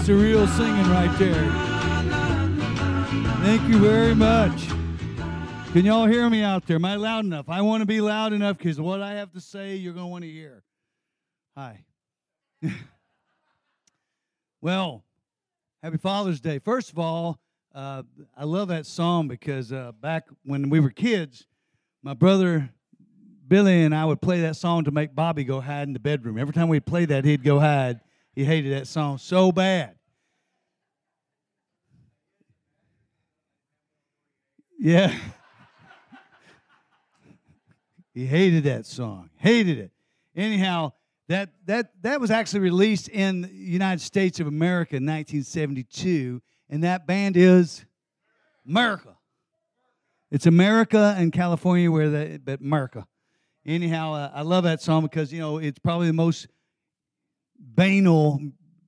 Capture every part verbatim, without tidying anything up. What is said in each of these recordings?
That's the real singing right there. Thank you very much. Can y'all hear me out there? Am I loud enough? I want to be loud enough because what I have to say, you're going to want to hear. Hi. Well, happy Father's Day. First of all, uh, I love that song because uh, back when we were kids, my brother Billy and I would play that song to make Bobby go hide in the bedroom. Every time we'd play that, he'd go hide. He hated that song so bad. Yeah. He hated that song. Hated it. Anyhow, that that that was actually released in the United States of America in nineteen seventy-two, and that band is America. It's America and California, where the but America. Anyhow, uh, I love that song because you know it's probably the most banal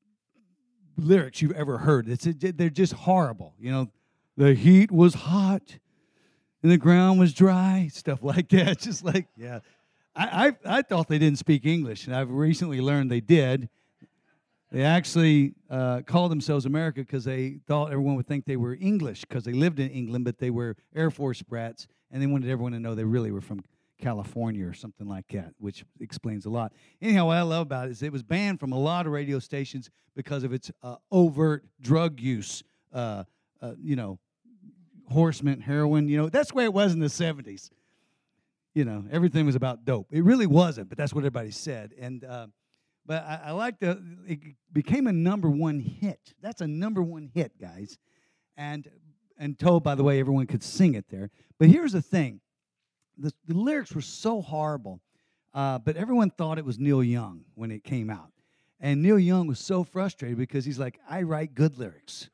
lyrics you've ever heard. It's they're just horrible. You know, the heat was hot and the ground was dry, stuff like that. Just like, yeah. I, I I thought they didn't speak English, and I've recently learned they did. They actually uh, called themselves America because they thought everyone would think they were English because they lived in England, but they were Air Force brats, and they wanted everyone to know they really were from California or something like that, which explains a lot. Anyhow, what I love about it is it was banned from a lot of radio stations because of its uh, overt drug use, uh, uh, you know, horsemen, heroin, you know. That's the way it was in the seventies. You know, everything was about dope. It really wasn't, but that's what everybody said. And uh, But I, I like the, it became a number one hit. That's a number one hit, guys. And and told, by the way, everyone could sing it there. But here's the thing. The, the lyrics were so horrible, uh, but everyone thought it was Neil Young when it came out. And Neil Young was so frustrated because he's like, I write good lyrics.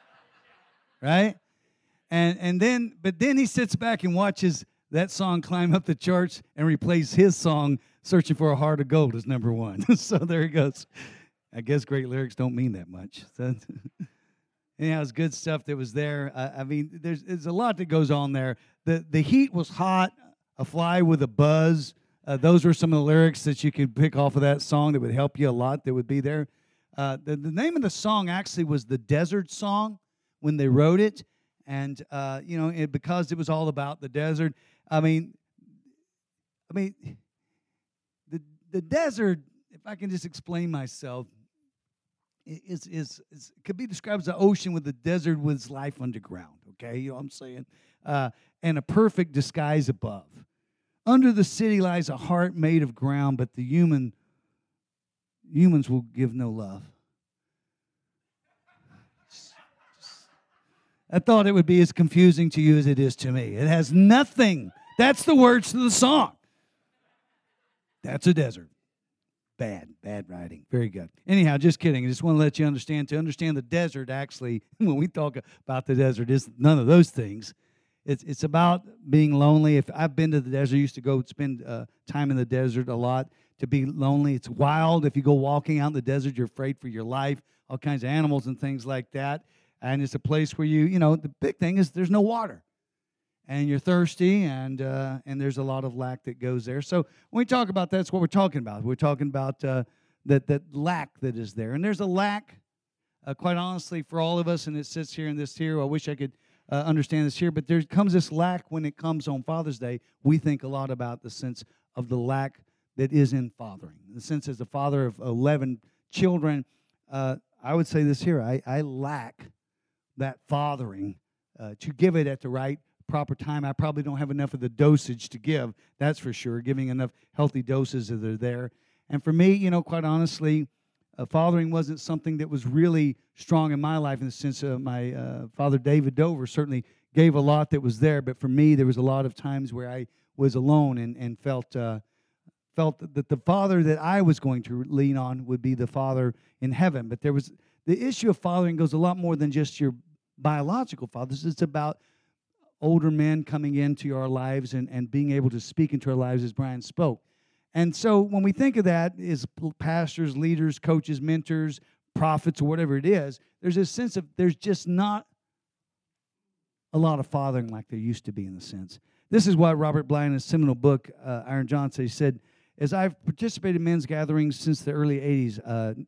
Right? And and then, but then he sits back and watches that song climb up the charts and replace his song, Searching for a Heart of Gold, as number one. So there he goes. I guess great lyrics don't mean that much. So, anyhow, it's good stuff that was there. Uh, I mean, there's, there's a lot that goes on there. The, the heat was hot, a fly with a buzz. Uh, those were some of the lyrics that you could pick off of that song that would help you a lot that would be there. Uh, the, the name of the song actually was The Desert Song when they wrote it. And, uh, you know, it, because it was all about the desert. I mean, I mean, the the desert, if I can just explain myself, is is, is could be described as the ocean with the desert with life underground, okay? You know what I'm saying? Uh, and a perfect disguise above. Under the city lies a heart made of ground, but the human humans will give no love. I thought it would be as confusing to you as it is to me. It has nothing. That's the words to the song. That's a desert. Bad, bad writing. Very good. Anyhow, just kidding. I just want to let you understand, to understand the desert, actually, when we talk about the desert, is none of those things. It's it's about being lonely. If I've been to the desert, I used to go spend uh, time in the desert a lot to be lonely. It's wild. If you go walking out in the desert, you're afraid for your life, all kinds of animals and things like that. And it's a place where you, you know, the big thing is there's no water. And you're thirsty, and uh, and there's a lot of lack that goes there. So when we talk about that, that's what we're talking about. We're talking about uh, that, that lack that is there. And there's a lack, uh, quite honestly, for all of us, and it sits here and this here. I wish I could uh, understand this here, but there comes this lack when it comes on Father's Day. We think a lot about the sense of the lack that is in fathering. The sense as a father of eleven children, uh, I would say this here. I, I lack that fathering uh, to give it at the right proper time. I probably don't have enough of the dosage to give, that's for sure, giving enough healthy doses that are there. And for me, you know, quite honestly, uh, fathering wasn't something that was really strong in my life in the sense of my uh, father, David Dover, certainly gave a lot that was there, but for me, there was a lot of times where I was alone and, and felt uh, felt that the father that I was going to lean on would be the father in heaven. But there was the issue of fathering goes a lot more than just your biological fathers. It's about older men coming into our lives and, and being able to speak into our lives as Brian spoke. And so when we think of that as pastors, leaders, coaches, mentors, prophets, or whatever it is, there's a sense of there's just not a lot of fathering like there used to be in the sense. This is why Robert Bly in his seminal book, uh, Iron John, said, he said, as I've participated in men's gatherings since the early eighties, uh,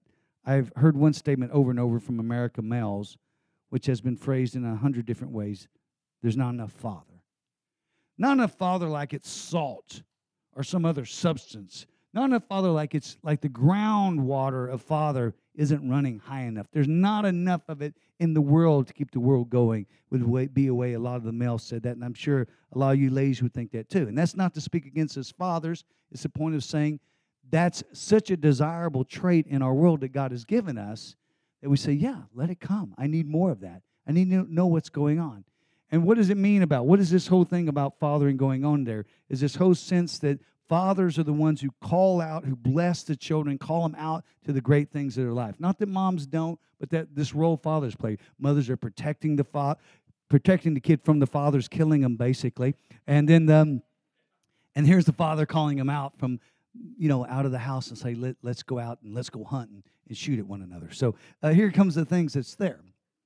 I've heard one statement over and over from American males, which has been phrased in a hundred different ways. There's not enough father. Not enough father like it's salt or some other substance. Not enough father like it's like the groundwater of father isn't running high enough. There's not enough of it in the world to keep the world going, would be a way a lot of the males said that, and I'm sure a lot of you ladies would think that too. And that's not to speak against us fathers. It's the point of saying that's such a desirable trait in our world that God has given us that we say, yeah, let it come. I need more of that. I need to know what's going on. And what does it mean about, what is this whole thing about fathering going on there? Is this whole sense that fathers are the ones who call out, who bless the children, call them out to the great things of their life. Not that moms don't, but that this role fathers play. Mothers are protecting the fa- protecting the kid from the fathers killing them, basically. And then, um, and here's the father calling them out from, you know, out of the house and say, Let, let's go out and let's go hunting and shoot at one another. So uh, here comes the things that's there.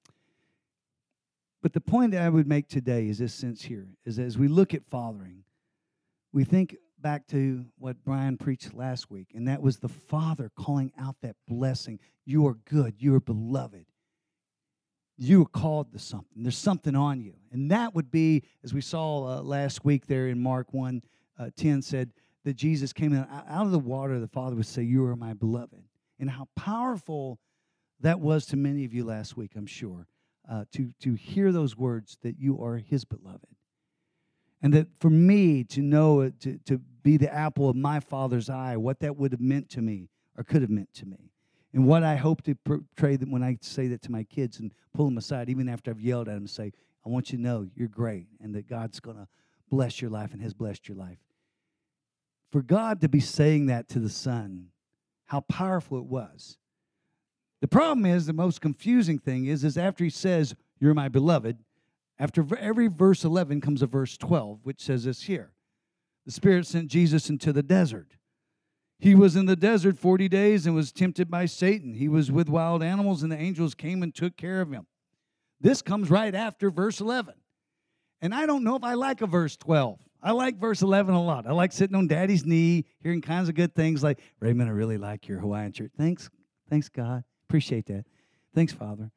But the point that I would make today is this sense here, is as we look at fathering, we think back to what Brian preached last week, and that was the Father calling out that blessing. You are good. You are beloved. You are called to something. There's something on you. And that would be, as we saw uh, last week there in Mark one, uh, ten, said that Jesus came in out of the water. The Father would say, you are my beloved. And how powerful that was to many of you last week, I'm sure, uh, to, to hear those words that you are his beloved. And that for me to know, to, to be the apple of my Father's eye, what that would have meant to me or could have meant to me. And what I hope to portray that when I say that to my kids and pull them aside, even after I've yelled at them, and say, I want you to know you're great and that God's going to bless your life and has blessed your life. For God to be saying that to the Son, how powerful it was. The problem is, the most confusing thing is, is after he says, you're my beloved, after every verse eleven comes a verse twelve, which says this here. The Spirit sent Jesus into the desert. He was in the desert forty days and was tempted by Satan. He was with wild animals, and the angels came and took care of him. This comes right after verse eleven. And I don't know if I like a verse twelve. I like verse eleven a lot. I like sitting on Daddy's knee, hearing kinds of good things like, Raymond, I really like your Hawaiian shirt. Thanks, thanks, God. Appreciate that. Thanks, Father.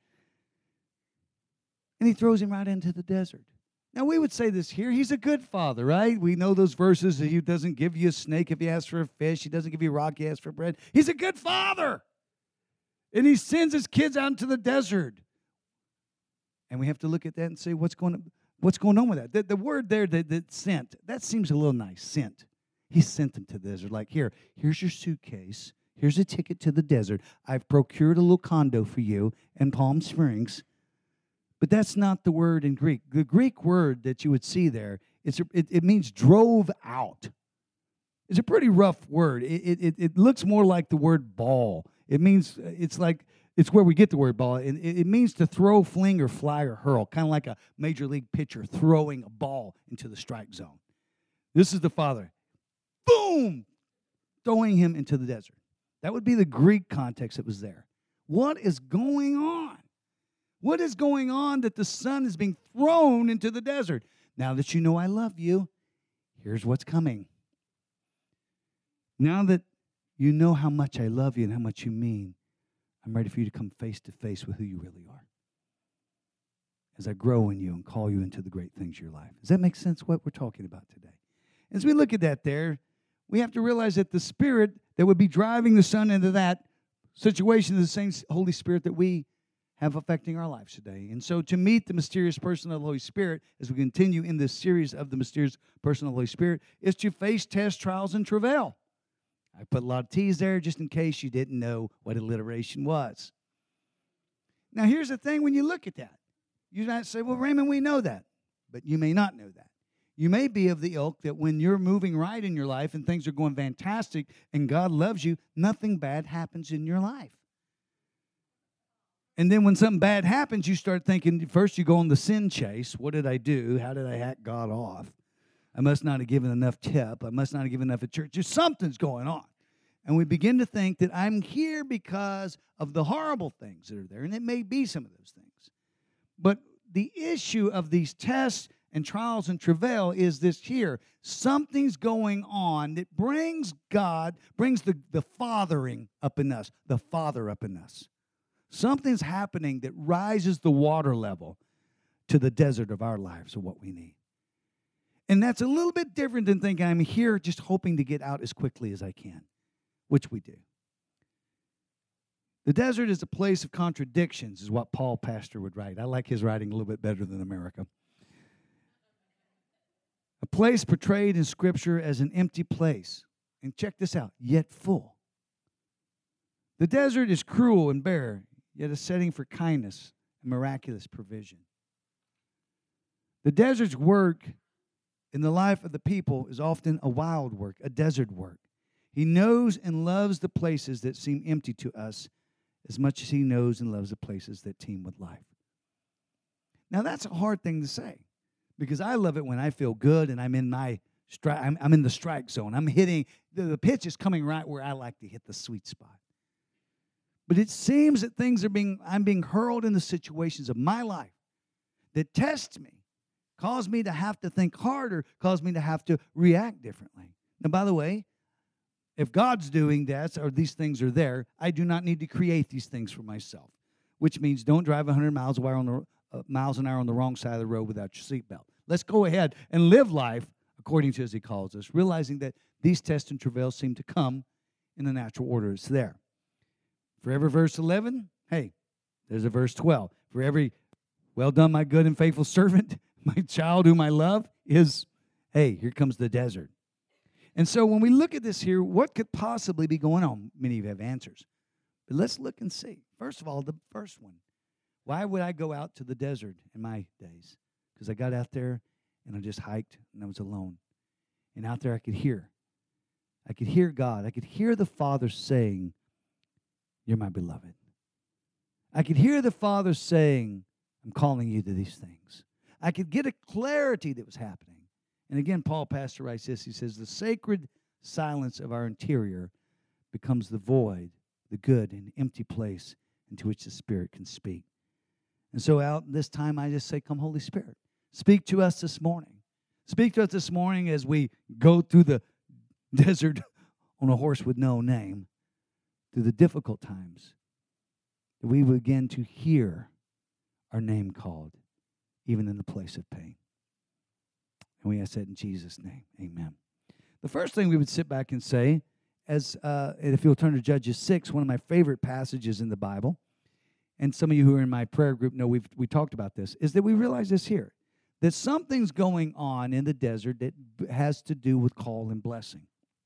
And he throws him right into the desert. Now, we would say this here. He's a good father, right? We know those verses that he doesn't give you a snake if you ask for a fish. He doesn't give you a rock if you ask for bread. He's a good father. And he sends his kids out into the desert. And we have to look at that and say, what's going on, what's going on with that? The, the word there that, that sent, that seems a little nice, sent. He sent them to the desert. Like, here, here's your suitcase. Here's a ticket to the desert. I've procured a little condo for you in Palm Springs. But that's not the word in Greek. The Greek word that you would see there, it's a, it, it means drove out. It's a pretty rough word. It, it, it looks more like the word ball. It means, it's like, it's where we get the word ball. It, it means to throw, fling, or fly, or hurl, kind of like a major league pitcher throwing a ball into the strike zone. This is the Father. Boom! Throwing him into the desert. That would be the Greek context that was there. What is going on? What is going on that the Son is being thrown into the desert? Now that you know I love you, here's what's coming. Now that you know how much I love you and how much you mean, I'm ready for you to come face to face with who you really are. As I grow in you and call you into the great things of your life. Does that make sense what we're talking about today? As we look at that there, we have to realize that the Spirit that would be driving the Son into that situation is the same Holy Spirit that we have affecting our lives today. And so to meet the mysterious person of the Holy Spirit, as we continue in this series of the mysterious person of the Holy Spirit, is to face test, trials, and travail. I put a lot of T's there just in case you didn't know what alliteration was. Now here's the thing when you look at that. You might say, well, Raymond, we know that. But you may not know that. You may be of the ilk that when you're moving right in your life and things are going fantastic and God loves you, nothing bad happens in your life. And then when something bad happens, you start thinking, first you go on the sin chase. What did I do? How did I hack God off? I must not have given enough tip. I must not have given enough at church. Just something's going on. And we begin to think that I'm here because of the horrible things that are there. And it may be some of those things. But the issue of these tests and trials and travail is this here. Something's going on that brings God, brings the, the fathering up in us, the Father up in us. Something's happening that rises the water level to the desert of our lives of what we need. And that's a little bit different than thinking I'm here just hoping to get out as quickly as I can, which we do. The desert is a place of contradictions, is what Paul Pastor would write. I like his writing a little bit better than America. A place portrayed in Scripture as an empty place. And check this out, yet full. The desert is cruel and bare, yet a setting for kindness and miraculous provision. The desert's work in the life of the people is often a wild work, a desert work. He knows and loves the places that seem empty to us as much as he knows and loves the places that teem with life. Now, that's a hard thing to say because I love it when I feel good and I'm in my stri- I'm, I'm in the strike zone. I'm hitting, the, the pitch is coming right where I like to hit the sweet spot. But it seems that things are being, I'm being hurled into situations of my life that test me, cause me to have to think harder, cause me to have to react differently. Now, by the way, if God's doing that, or these things are there, I do not need to create these things for myself, which means don't drive one hundred miles an hour on the, uh, miles an hour on the wrong side of the road without your seatbelt. Let's go ahead and live life according to as he calls us, realizing that these tests and travails seem to come in the natural order. It's there. For every verse eleven, hey, there's a verse twelve. For every, well done, my good and faithful servant, my child whom I love, is, hey, here comes the desert. And so when we look at this here, what could possibly be going on? Many of you have answers. But let's look and see. First of all, the first one. Why would I go out to the desert in my days? Because I got out there and I just hiked and I was alone. And out there I could hear. I could hear God. I could hear the Father saying, you're my beloved. I could hear the Father saying, I'm calling you to these things. I could get a clarity that was happening. And again, Paul Pastor writes this. He says, the sacred silence of our interior becomes the void, the good and empty place into which the Spirit can speak. And so out this time, I just say, come, Holy Spirit, speak to us this morning. Speak to us this morning as we go through the desert on a horse with no name, through the difficult times, that we begin to hear our name called, even in the place of pain. And we ask that in Jesus' name. Amen. The first thing we would sit back and say, as uh, if you'll turn to Judges six, one of my favorite passages in the Bible, and some of you who are in my prayer group know we've we talked about this, is that we realize this here, that something's going on in the desert that has to do with call and blessing.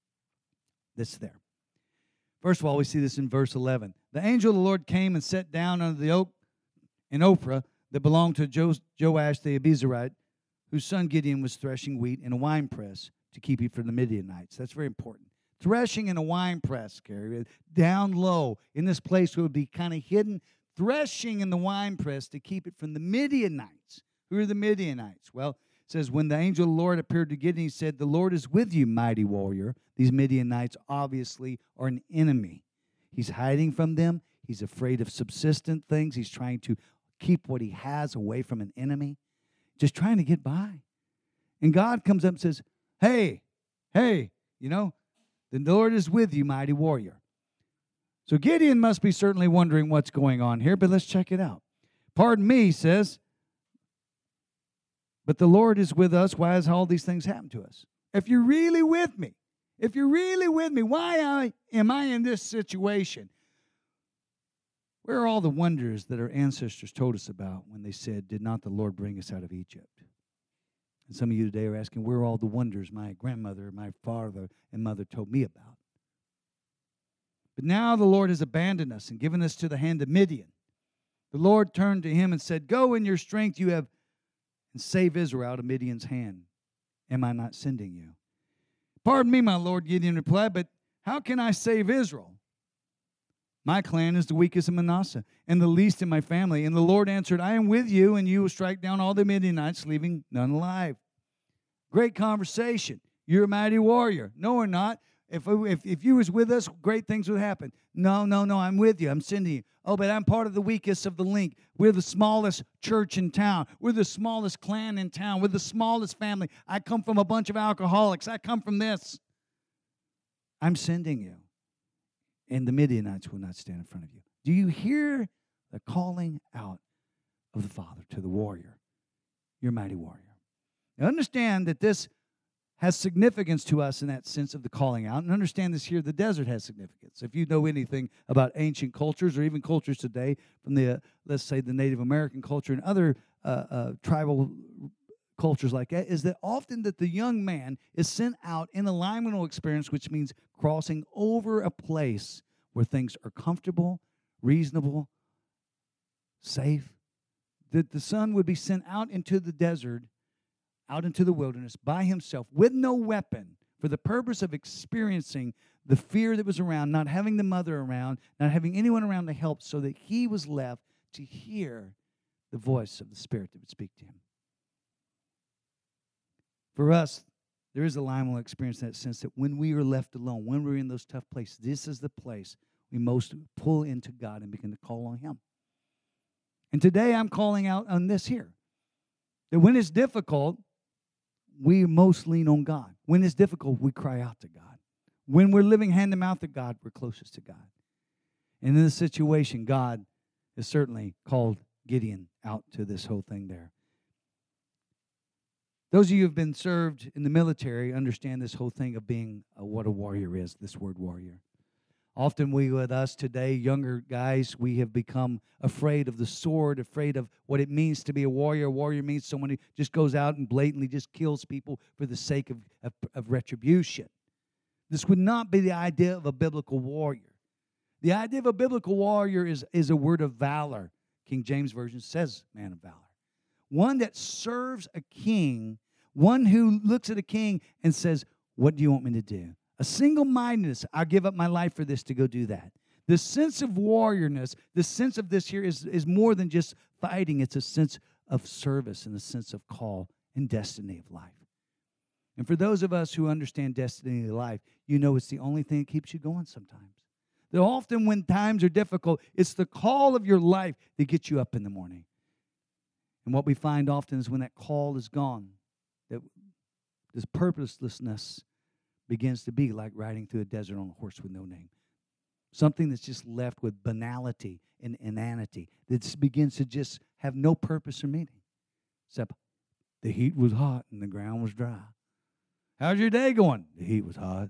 This there. First of all, we see this in verse eleven. The angel of the Lord came and sat down under the oak in Ophrah that belonged to jo- Joash the Abiezrite, whose son Gideon was threshing wheat in a winepress to keep it from the Midianites. That's very important. Threshing in a winepress, Gary, down low in this place where it would be kind of hidden. Threshing in the winepress to keep it from the Midianites. Who are the Midianites? Well, it says, when the angel of the Lord appeared to Gideon, he said, the Lord is with you, mighty warrior. These Midianites obviously are an enemy. He's hiding from them. He's afraid of subsistent things. He's trying to keep what he has away from an enemy. Just trying to get by. And God comes up and says, hey, hey, you know, the Lord is with you, mighty warrior. So Gideon must be certainly wondering what's going on here, but let's check it out. Pardon me, he says, but the Lord is with us. Why has all these things happened to us? If you're really with me, if you're really with me, why I, am I in this situation? Where are all the wonders that our ancestors told us about when they said, did not the Lord bring us out of Egypt? And some of you today are asking, where are all the wonders my grandmother, my father, and mother told me about? But now the Lord has abandoned us and given us to the hand of Midian. The Lord turned to him and said, go in your strength you have and save Israel out of Midian's hand. Am I not sending you? Pardon me, my Lord, Gideon replied, but how can I save Israel? My clan is the weakest in Manasseh and the least in my family. And the Lord answered, I am with you, and you will strike down all the Midianites, leaving none alive. Great conversation. You're a mighty warrior. No, we're not. if, if, if you was with us, great things would happen. No, no, no, I'm with you. I'm sending you. Oh, but I'm part of the weakest of the link. We're the smallest church in town. We're the smallest clan in town. We're the smallest family. I come from a bunch of alcoholics. I come from this. I'm sending you. And the Midianites will not stand in front of you. Do you hear the calling out of the Father to the warrior, your mighty warrior? Now understand that this has significance to us in that sense of the calling out. And understand this here, the desert has significance. If you know anything about ancient cultures or even cultures today from the, uh, let's say, the Native American culture and other uh, uh, tribal cultures like that, is that often that the young man is sent out in a liminal experience, which means crossing over a place where things are comfortable, reasonable, safe. That the son would be sent out into the desert, out into the wilderness by himself with no weapon for the purpose of experiencing the fear that was around, not having the mother around, not having anyone around to help, so that he was left to hear the voice of the Spirit that would speak to him. For us, there is a liminal experience in that sense that when we are left alone, when we're in those tough places, this is the place we most pull into God and begin to call on Him. And today I'm calling out on this here, that when it's difficult, we most lean on God. When it's difficult, we cry out to God. When we're living hand to mouth to God, we're closest to God. And in this situation, God has certainly called Gideon out to this whole thing there. Those of you who have been served in the military understand this whole thing of being a, what a warrior is, this word warrior. Often we, with us today, younger guys, we have become afraid of the sword, afraid of what it means to be a warrior. A warrior means someone who just goes out and blatantly just kills people for the sake of, of, of retribution. This would not be the idea of a biblical warrior. The idea of a biblical warrior is, is a word of valor. King James Version says man of valor. One that serves a king, one who looks at a king and says, what do you want me to do? A single-mindedness, I'll give up my life for this to go do that. The sense of warriorness, the sense of this here is, is more than just fighting. It's a sense of service and a sense of call and destiny of life. And for those of us who understand destiny of life, you know it's the only thing that keeps you going sometimes. That often when times are difficult, it's the call of your life that gets you up in the morning. And what we find often is when that call is gone, that this purposelessness begins to be like riding through a desert on a horse with no name. Something that's just left with banality and inanity, that begins to just have no purpose or meaning. Except the heat was hot and the ground was dry. How's your day going? The heat was hot.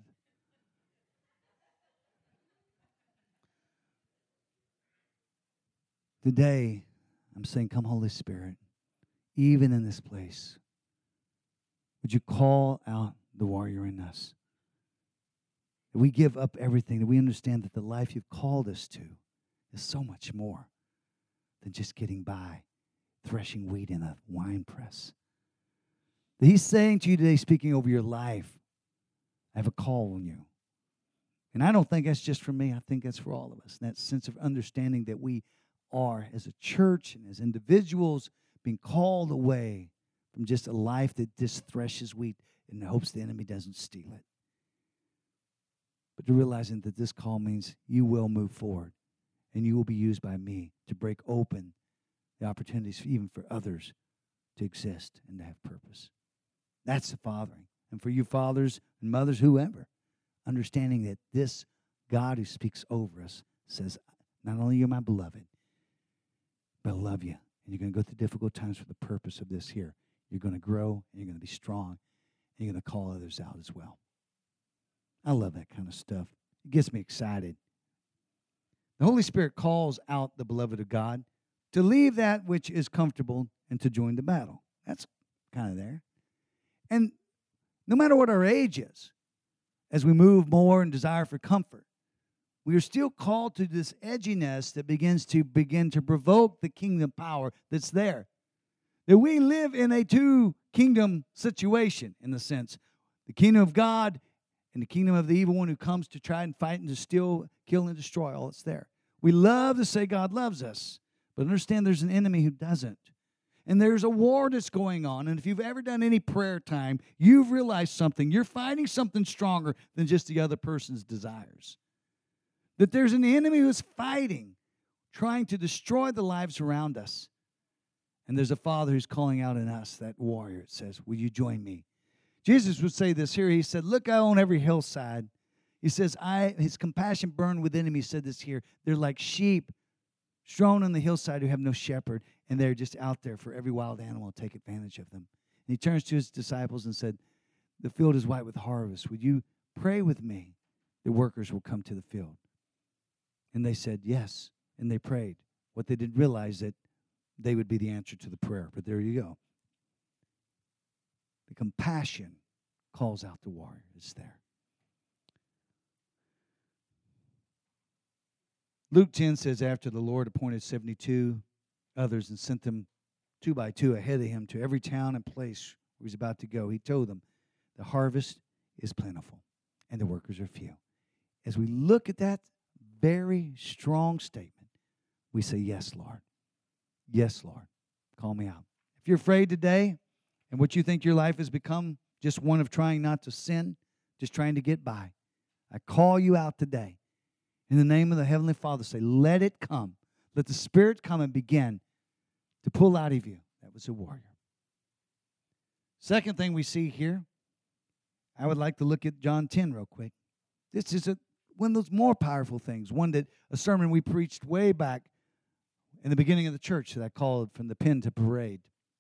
Today, I'm saying, come Holy Spirit, even in this place, would you call out the warrior in us? That we give up everything, that we understand that the life you've called us to is so much more than just getting by, threshing wheat in a wine press. That He's saying to you today, speaking over your life, I have a call on you. And I don't think that's just for me. I think that's for all of us. And that sense of understanding that we are, as a church and as individuals, being called away from just a life that just threshes wheat in the hopes the enemy doesn't steal it. But to realizing that this call means you will move forward and you will be used by me to break open the opportunities even for others to exist and to have purpose. That's the fathering. And for you fathers and mothers, whoever, understanding that this God who speaks over us says, not only you're my beloved, but I love you. And you're going to go through difficult times for the purpose of this here. You're going to grow and you're going to be strong and you're going to call others out as well. I love that kind of stuff. It gets me excited. The Holy Spirit calls out the beloved of God to leave that which is comfortable and to join the battle. That's kind of there. And no matter what our age is, as we move more and desire for comfort, we are still called to this edginess that begins to begin to provoke the kingdom power that's there. That we live in a two-kingdom situation, in the sense. The kingdom of God and the kingdom of the evil one who comes to try and fight and to steal, kill, and destroy all that's there. We love to say God loves us, but understand there's an enemy who doesn't. And there's a war that's going on. And if you've ever done any prayer time, you've realized something. You're fighting something stronger than just the other person's desires. That there's an enemy who's fighting, trying to destroy the lives around us. And there's a Father who's calling out in us, that warrior. It says, will you join me? Jesus would say this here. He said, look out on every hillside. He says, I, his compassion burned within him. He said this here. They're like sheep strewn on the hillside who have no shepherd, and they're just out there for every wild animal to take advantage of them. And he turns to his disciples and said, the field is white with harvest. Would you pray with me? The workers will come to the field. And they said, yes. And they prayed. What they didn't realize that they would be the answer to the prayer. But there you go. The compassion calls out the warrior. It's there. Luke ten says, after the Lord appointed seventy-two others and sent them two by two ahead of him to every town and place where he's about to go, he told them, the harvest is plentiful and the workers are few. As we look at that very strong statement, we say, yes, Lord. Yes, Lord. Call me out. If you're afraid today and what you think your life has become just one of trying not to sin, just trying to get by, I call you out today. In the name of the Heavenly Father, say, let it come. Let the Spirit come and begin to pull out of you. That was a warrior. Second thing we see here, I would like to look at John ten real quick. This is a, one of those more powerful things, one that a sermon we preached way back in the beginning of the church that I called From the Pen to Parade.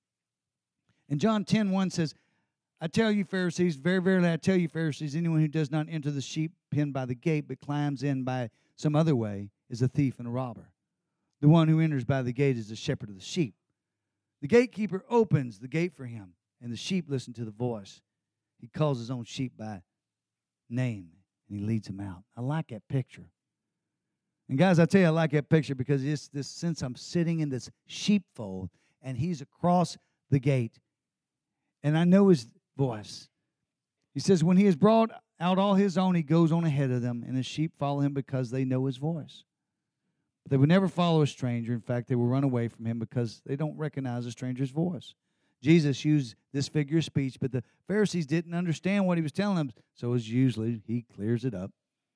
And John ten one says, I tell you, Pharisees, very verily I tell you, Pharisees, anyone who does not enter the sheep pen by the gate but climbs in by some other way is a thief and a robber. The one who enters by the gate is the shepherd of the sheep. The gatekeeper opens the gate for him, and the sheep listen to the voice. He calls his own sheep by name, and he leads them out. I like that picture. And guys, I tell you, I like that picture because it's this sense I'm sitting in this sheepfold, and he's across the gate, and I know his voice. He says, when he has brought out all his own, he goes on ahead of them, and the sheep follow him because they know his voice. But they would never follow a stranger. In fact, they will run away from him because they don't recognize a stranger's voice. Jesus used this figure of speech, but the Pharisees didn't understand what he was telling them, so as usually, he clears it up.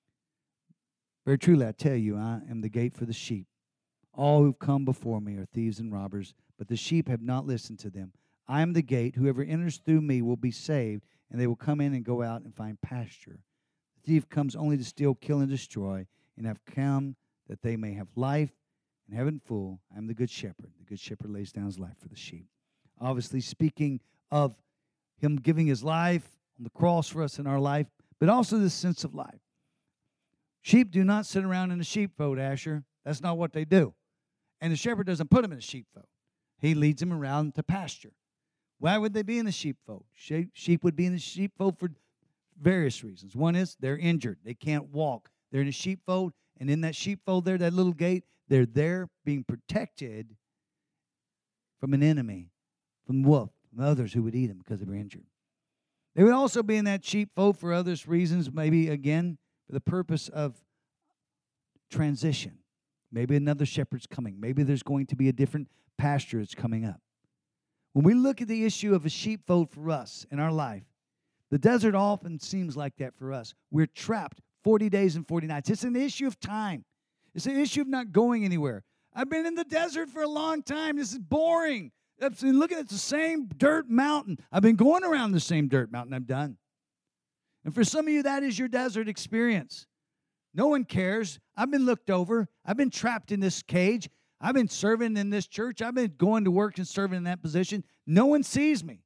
Very truly, I tell you, I am the gate for the sheep. All who've come before me are thieves and robbers, but the sheep have not listened to them. I am the gate. Whoever enters through me will be saved, and they will come in and go out and find pasture. The thief comes only to steal, kill, and destroy, and have come that they may have life and have it full. I am the good shepherd. The good shepherd lays down his life for the sheep. Obviously speaking of him giving his life on the cross for us in our life, but also this sense of life. Sheep do not sit around in a sheepfold, Asher. That's not what they do. And the shepherd doesn't put them in a sheepfold. He leads them around to pasture. Why would they be in the sheepfold? Sheep would be in the sheepfold for various reasons. One is they're injured. They can't walk. They're in a sheepfold, and in that sheepfold there, that little gate, they're there being protected from an enemy, from wolf, from others who would eat them because they were injured. They would also be in that sheepfold for other reasons, maybe, again, for the purpose of transition. Maybe another shepherd's coming. Maybe there's going to be a different pasture that's coming up. When we look at the issue of a sheepfold for us in our life, the desert often seems like that for us. We're trapped forty days and forty nights. It's an issue of time. It's an issue of not going anywhere. I've been in the desert for a long time. This is boring. I've been looking at the same dirt mountain. I've been going around the same dirt mountain. I'm done. And for some of you, that is your desert experience. No one cares. I've been looked over. I've been trapped in this cage. I've been serving in this church. I've been going to work and serving in that position. No one sees me.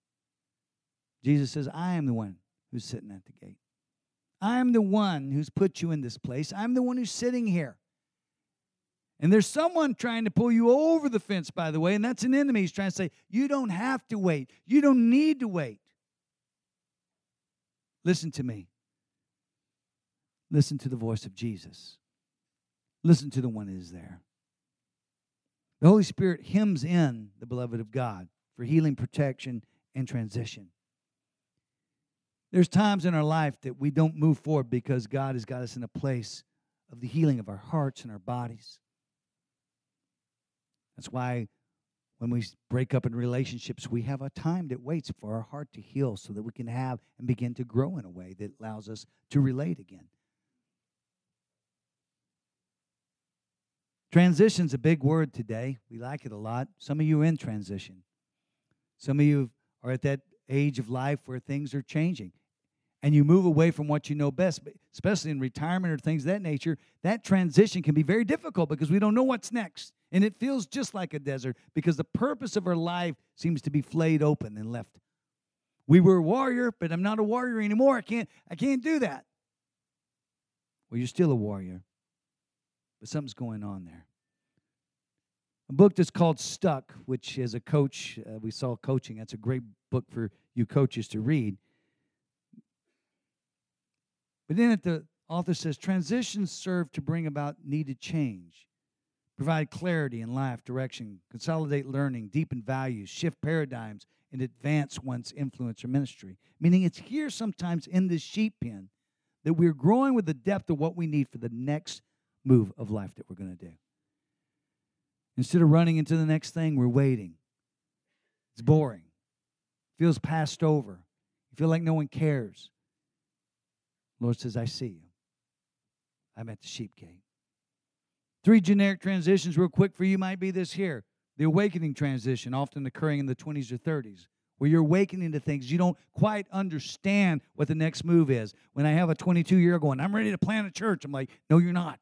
Jesus says, I am the one who's sitting at the gate. I am the one who's put you in this place. I'm the one who's sitting here. And there's someone trying to pull you over the fence, by the way, and that's an enemy. He's trying to say, you don't have to wait. You don't need to wait. Listen to me. Listen to the voice of Jesus. Listen to the one who is there. The Holy Spirit hymns in the beloved of God for healing, protection, and transition. There's times in our life that we don't move forward because God has got us in a place of the healing of our hearts and our bodies. That's why When we break up in relationships, we have a time that waits for our heart to heal so that we can have and begin to grow in a way that allows us to relate again. Transition's a big word today. We like it a lot. Some of you are in transition. Some of you are at that age of life where things are changing. And you move away from what you know best, especially in retirement or things of that nature. That transition can be very difficult because we don't know what's next. And it feels just like a desert because the purpose of our life seems to be flayed open and left. We were a warrior, but I'm not a warrior anymore. I can't, I can't do that. Well, you're still a warrior, but something's going on there. A book that's called Stuck, which as a coach, uh, we saw coaching. That's a great book for you coaches to read. But then it, the author says, transitions serve to bring about needed change, provide clarity in life, direction, consolidate learning, deepen values, shift paradigms, and advance one's influence or ministry. Meaning it's here sometimes in this sheep pen that we're growing with the depth of what we need for the next move of life that we're going to do. Instead of running into the next thing, we're waiting. It's boring. Feels passed over. You feel like no one cares. Lord says, I see you. I'm at the sheep gate. Three generic transitions real quick for you might be this here. The awakening transition, often occurring in the twenties or thirties, where you're awakening to things. You don't quite understand what the next move is. When I have a twenty-two-year-old going, I'm ready to plant a church, I'm like, no, you're not.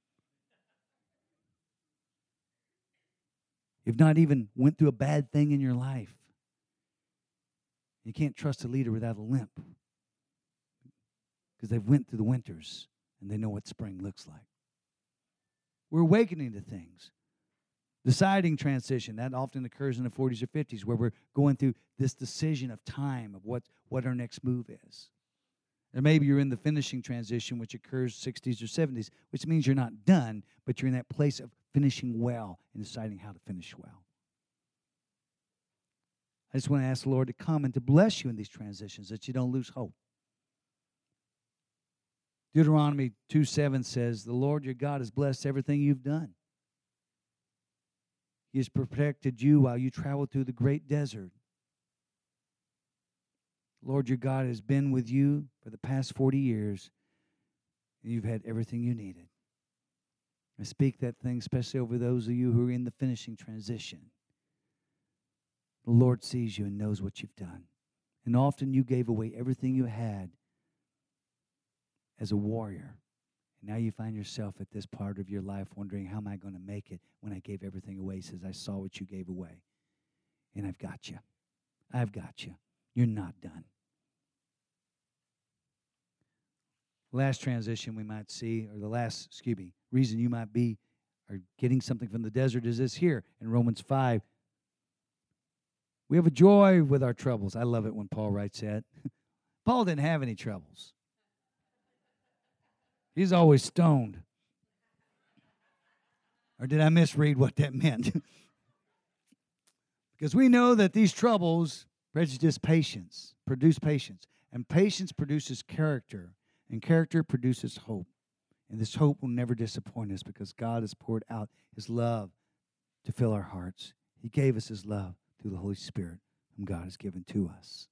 You've not even went through a bad thing in your life. You can't trust a leader without a limp because they've went through the winters and they know what spring looks like. We're awakening to things. Deciding transition, that often occurs in the forties or fifties where we're going through this decision of time of what, what our next move is. Or maybe you're in the finishing transition, which occurs sixties or seventies, which means you're not done, but you're in that place of finishing well and deciding how to finish well. I just want to ask the Lord to come and to bless you in these transitions, that you don't lose hope. Deuteronomy two seven says, the Lord your God has blessed everything you've done. He has protected you while you traveled through the great desert. Lord your God has been with you for the past forty years, and you've had everything you needed. I speak that thing especially over those of you who are in the finishing transition. The Lord sees you and knows what you've done. And often you gave away everything you had as a warrior. And now you find yourself at this part of your life wondering, how am I going to make it when I gave everything away? He says, I saw what you gave away, and I've got you. I've got you. You're not done. Last transition we might see, or the last, excuse me, reason you might be or getting something from the desert is this here in Romans five. We have a joy with our troubles. I love it when Paul writes that. Paul didn't have any troubles. He's always stoned. Or did I misread what that meant? Because we know that these troubles prejudice patience, produce patience. And patience produces character. And character produces hope. And this hope will never disappoint us because God has poured out his love to fill our hearts. He gave us his love through the Holy Spirit whom God has given to us.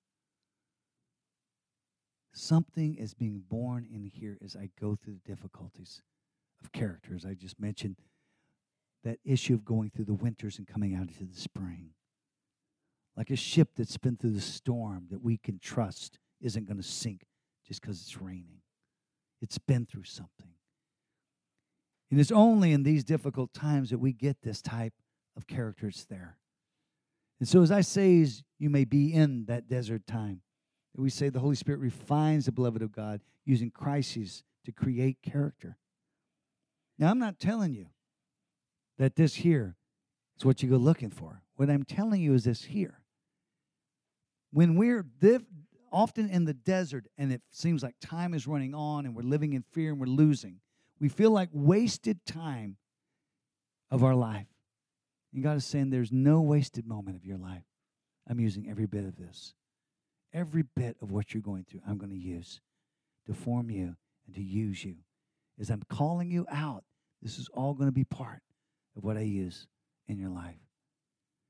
Something is being born in here as I go through the difficulties of character. As I just mentioned, that issue of going through the winters and coming out into the spring. Like a ship that's been through the storm that we can trust isn't going to sink just because it's raining. It's been through something. And it's only in these difficult times that we get this type of characters there. And so as I say, as you may be in that desert time, we say the Holy Spirit refines the beloved of God using crises to create character. Now, I'm not telling you that this here is what you go looking for. What I'm telling you is this here. When we're div- often in the desert and it seems like time is running on and we're living in fear and we're losing, we feel like wasted time of our life. And God is saying there's no wasted moment of your life. I'm using every bit of this. Every bit of what you're going through, I'm going to use to form you and to use you. As I'm calling you out, this is all going to be part of what I use in your life.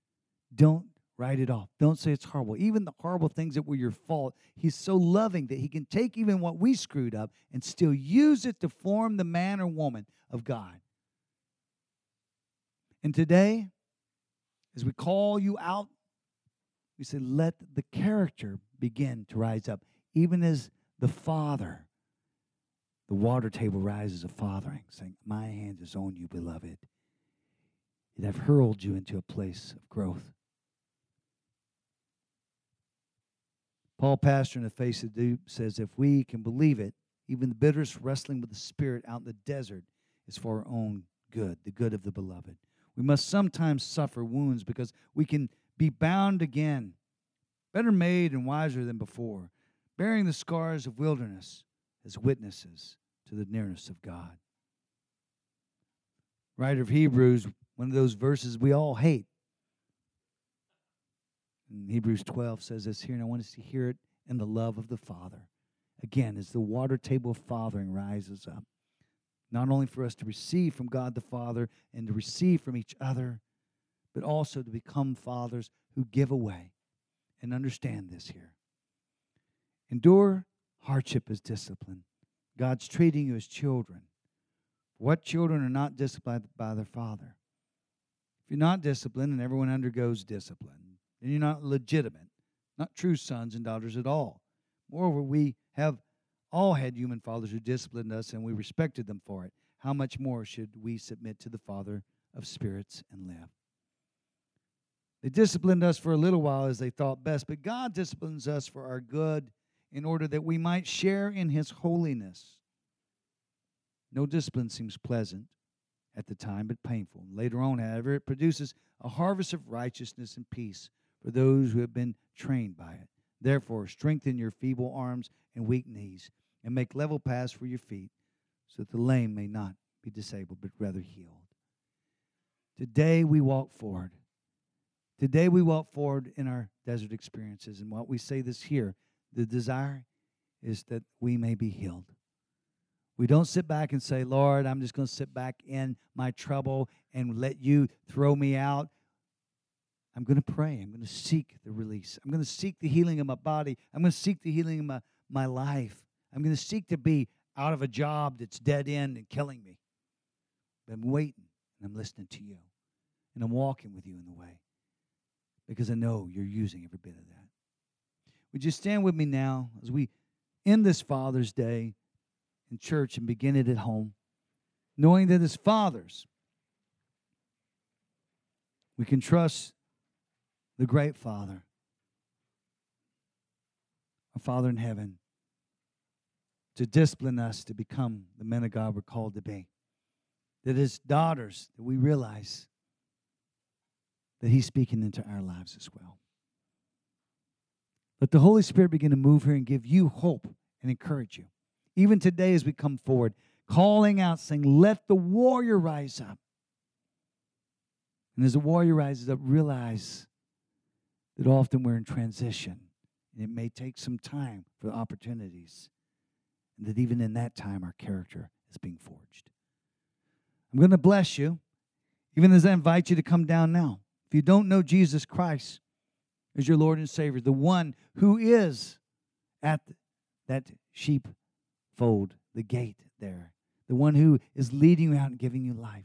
Don't write it off. Don't say it's horrible. Even the horrible things that were your fault, He's so loving that He can take even what we screwed up and still use it to form the man or woman of God. And today, as we call you out, we say, let the character begin to rise up. Even as the Father, the water table rises a fathering, saying, my hand is on you, beloved. And I've hurled you into a place of growth. Paul, pastor in the face of the deep, says, if we can believe it, even the bitterest wrestling with the Spirit out in the desert is for our own good, the good of the beloved. We must sometimes suffer wounds because we can be bound again, better made and wiser than before, bearing the scars of wilderness as witnesses to the nearness of God. Writer of Hebrews, one of those verses we all hate. And Hebrews twelve says this here, and I want us to hear it in the love of the Father. Again, as the water table of fathering rises up, not only for us to receive from God the Father and to receive from each other, but also to become fathers who give away. And understand this here. Endure hardship as discipline. God's treating you as children. What children are not disciplined by their father? If you're not disciplined and everyone undergoes discipline, then you're not legitimate, not true sons and daughters at all. Moreover, we have all had human fathers who disciplined us and we respected them for it. How much more should we submit to the Father of spirits and live? They disciplined us for a little while as they thought best, but God disciplines us for our good in order that we might share in His holiness. No discipline seems pleasant at the time, but painful. Later on, however, it produces a harvest of righteousness and peace for those who have been trained by it. Therefore, strengthen your feeble arms and weak knees, and make level paths for your feet, so that the lame may not be disabled, but rather healed. Today we walk forward. Today we walk forward in our desert experiences. And what we say this here, the desire is that we may be healed. We don't sit back and say, Lord, I'm just going to sit back in my trouble and let you throw me out. I'm going to pray. I'm going to seek the release. I'm going to seek the healing of my body. I'm going to seek the healing of my, my life. I'm going to seek to be out of a job that's dead end and killing me. But I'm waiting and I'm listening to you. And I'm walking with you in the way. Because I know you're using every bit of that. Would you stand with me now as we end this Father's Day in church and begin it at home, knowing that as fathers, we can trust the great Father, our Father in heaven, to discipline us to become the men of God we're called to be. That as daughters, that we realize that He's speaking into our lives as well. Let the Holy Spirit begin to move here and give you hope and encourage you. Even today as we come forward, calling out, saying, let the warrior rise up. And as the warrior rises up, realize that often we're in transition. And it may take some time for the opportunities. And that even in that time, our character is being forged. I'm going to bless you, even as I invite you to come down now. If you don't know Jesus Christ as your Lord and Savior, the one who is at that sheepfold, the gate there, the one who is leading you out and giving you life,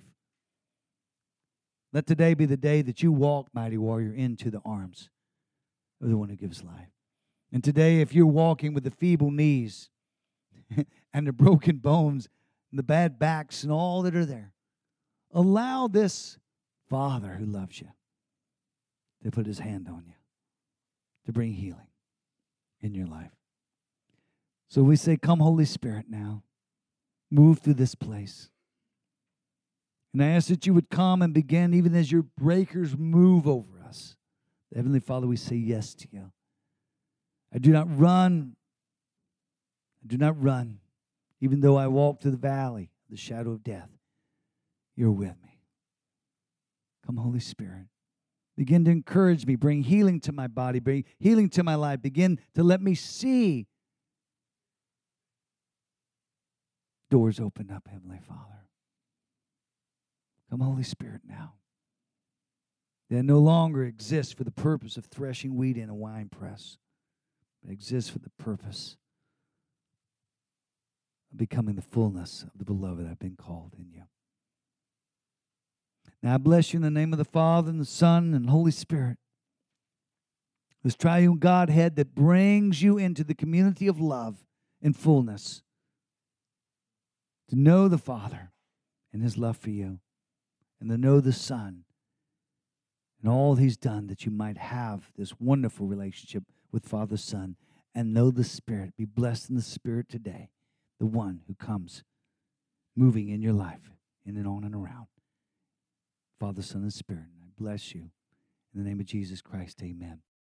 let today be the day that you walk, mighty warrior, into the arms of the one who gives life. And today, if you're walking with the feeble knees and the broken bones and the bad backs and all that are there, allow this Father who loves you to put His hand on you, to bring healing in your life. So we say, come, Holy Spirit, now. Move through this place. And I ask that you would come and begin, even as your breakers move over us. Heavenly Father, we say yes to you. I do not run. I do not run. Even though I walk through the valley of the shadow of death, you're with me. Come, Holy Spirit. Begin to encourage me. Bring healing to my body. Bring healing to my life. Begin to let me see doors open up, Heavenly Father. Come, Holy Spirit, now. that no longer exists for the purpose of threshing wheat in a wine press, but exists for the purpose of becoming the fullness of the beloved I've been called in you. Now I bless you in the name of the Father and the Son and the Holy Spirit, this triune Godhead that brings you into the community of love and fullness, to know the Father and his love for you, and to know the Son and all he's done that you might have this wonderful relationship with Father, Son, and know the Spirit. Be blessed in the Spirit today, the one who comes moving in your life, in and on and around. Father, Son, and Spirit, I bless you. In the name of Jesus Christ, amen.